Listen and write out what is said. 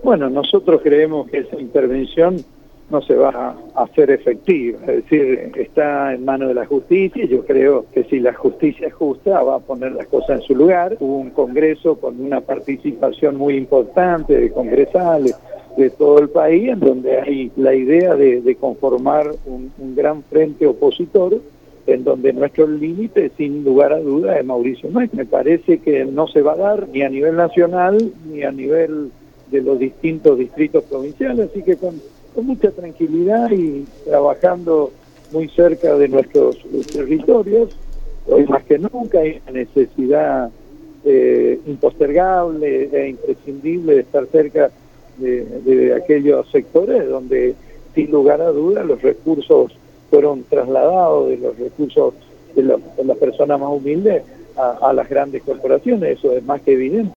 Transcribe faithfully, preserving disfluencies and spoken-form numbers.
Bueno, nosotros creemos que esa intervención no se va a hacer efectiva, es decir, está en manos de la justicia. Yo creo que si la justicia es justa va a poner las cosas en su lugar. Hubo un congreso con una participación muy importante de congresales de todo el país, en donde hay la idea de, de conformar un, un gran frente opositor, en donde nuestro límite, sin lugar a duda, es Mauricio Macri. Me parece que no se va a dar ni a nivel nacional ni a nivel de los distintos distritos provinciales, así que con, con mucha tranquilidad y trabajando muy cerca de nuestros territorios, hoy más que nunca hay una necesidad eh, impostergable e imprescindible de estar cerca de, de aquellos sectores donde, sin lugar a dudas, los recursos fueron trasladados de los recursos de, la, de las personas más humildes a, a las grandes corporaciones. Eso es más que evidente.